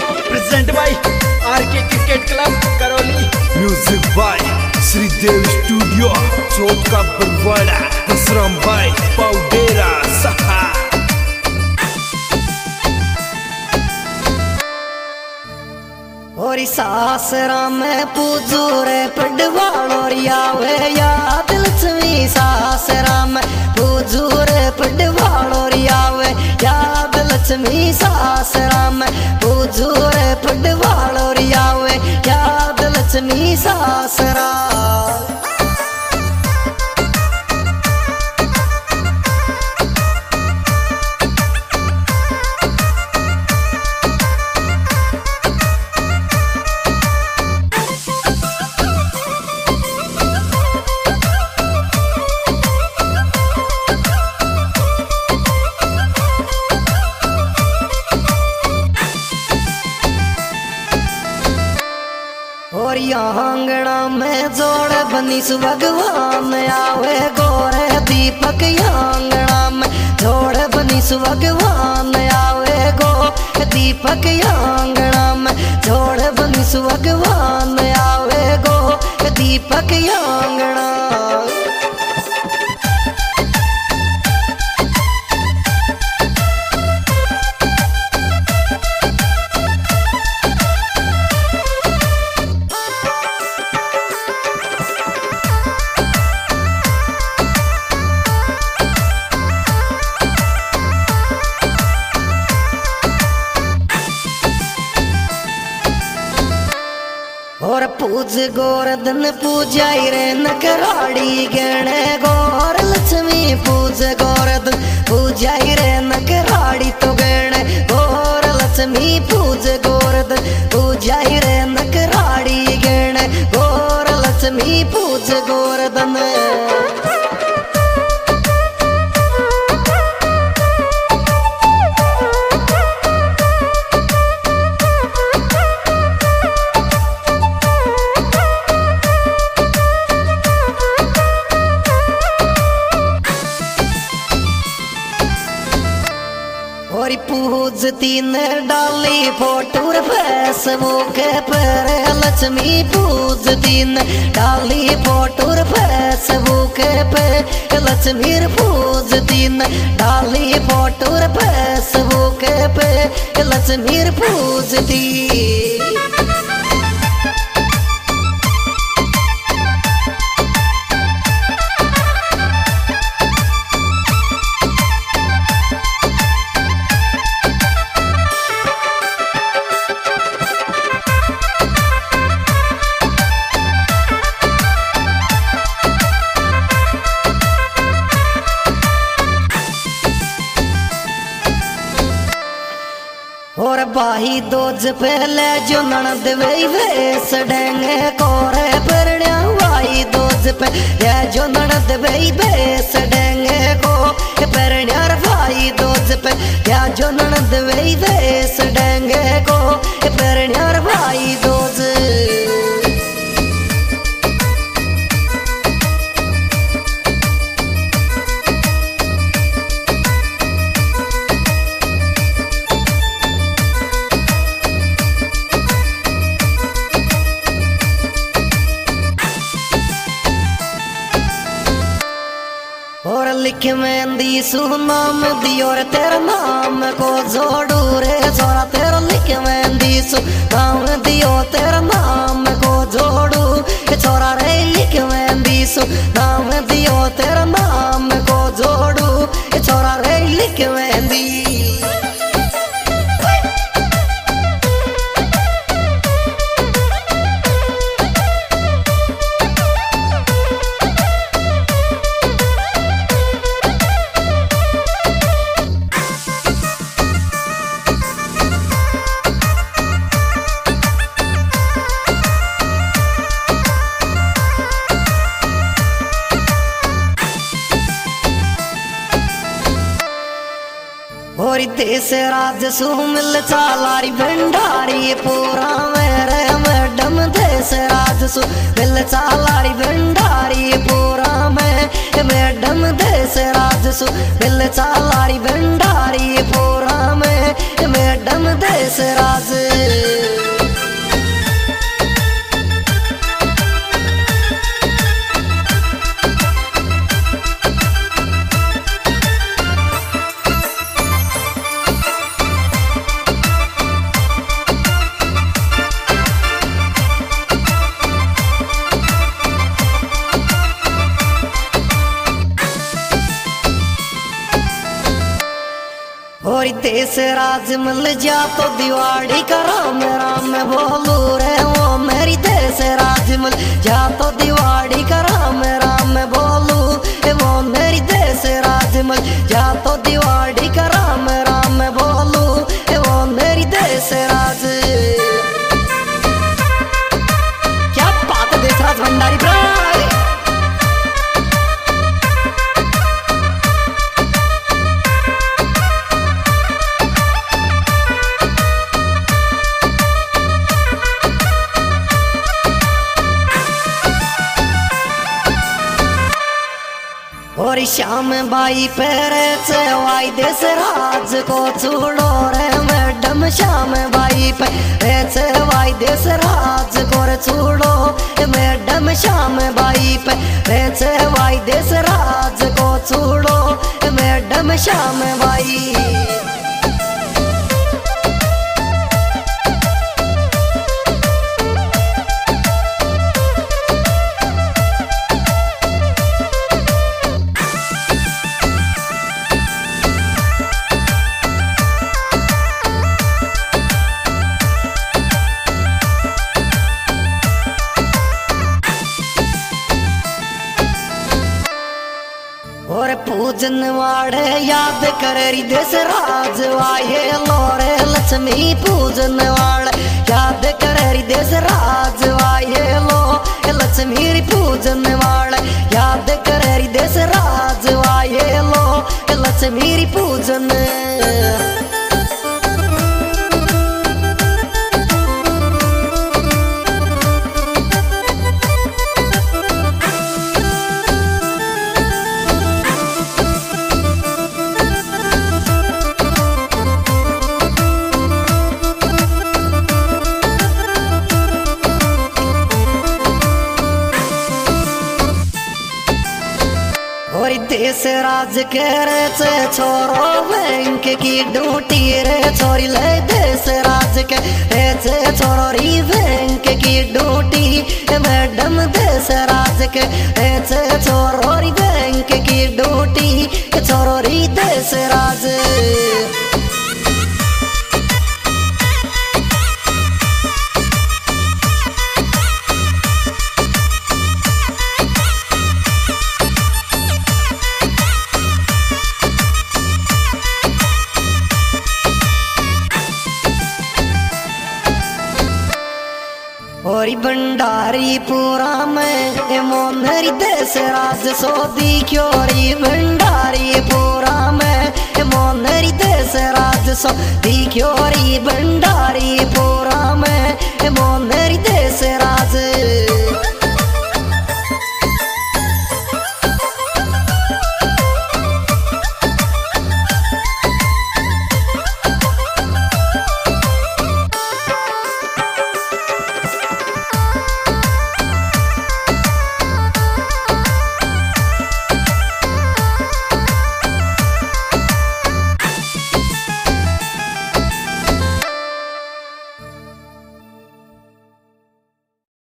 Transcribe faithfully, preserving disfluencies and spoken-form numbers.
Present by RK cricket club Karauli. Music by Shridev studio Chauth Ka Barwara हसराम भाई पाउडेरा सहा। और सासरा में पूजो रे पडवालो रियावे याद लक्ष्मी सासरा में पूजो रे पडवालो रियावे याद लक्ष्मी सासरा में पूजो रे पडवालो रियावे याद लक्ष्मी सासरा। और आंगना में जोड़ बनी सु भगवान आवे गोरे दीपक आंगना में जोड़ बनी सु भगवान आवे गो दीपक आंगना में जोड़ बनी सु भगवान आवे गो दीपक आंगना। और पूज गोरधन पूजाई रे नकराड़ी गणे गोर लक्ष्मी पूज गोरधन पूजाई रे नकराड़ी तो गणे गोर लक्ष्मी पूज गोरधन पूजाई रे नकराड़ी गणे गोर लक्ष्मी पूज गोरधन। और पूजती ने डाली फोटो फेसबुक पर लक्ष्मी पूजती ने डाली फोटो फेसबुक पे लक्ष्मी पूजती ने डाली फोटो फेसबुक पे लक्ष्मी पूजती। और बाही दोज पहले जो ननद वे वेस डेंगे कोरे परण्या बाही दोज पे ये जो ननद वे वेस डेंगे को परण्या बाही दोज पे या जो ननद वे वेस डेंगे को परण्या बाही दोज। और लिख मेहंदी सु नाम दियो रे तेरा नाम को जोड़ू रे छोरा तेरा लिख मेहंदी सु नाम दियो तेरा नाम को जोड़ू छोरा रे लिख मेहंदी सु नाम दियो तेरा नाम को जोड़ू छोरा रे लिख मेहंदी। और देश राज सु मिल चालारी भंडारी पूरा मेरे मैडम देश राज सु मिल चालारी भंडारी पूरा में मैडम देश राज सु मिल चालारी भंडारी पूरा में मैडम देश राज। और देश राज मिल जा तो दिवाड़ी का राम राम बोलू रे वो मेरी देश राज मिल जा तो दिवाड़ी का राम राम बोलू वो मेरी देश राज मिल जा तो दिवाड़ी का राम राम बोलू वो मेरी देश राज। क्या बात है देश राज भंडारी भाई। और श्याम भाई पैरे से वाई देश राज को छोड़ो रे मैडम श्याम भाई पैरे से वाई देश राज को छोड़ो मैडम श्याम भाई पैरे से वाई देश राज को छोड़ो मैडम श्याम भाई। और पूजन वाड़े याद करेरी देश राज वाये लोरे लक्ष्मी पूजन वाड़े याद करेरी देश राज वाये लो लक्ष्मी पूजन वाड़े याद करेरी देश राज वाये लो लक्ष्मी पूजन। और देश राज के रे से छोरो बैंक की ड्यूटी रे छोरी ले देश राज के रे से छोरो री बैंक की ड्यूटी मैडम देश राज के रे से छोरो री बैंक की ड्यूटी छोरो री देश राज। और भंडारी पूरा में मोनरी देश राज सोदी क्योरी भंडारी पूरा में मोनरी देश राज सोदी क्योरी भंडारी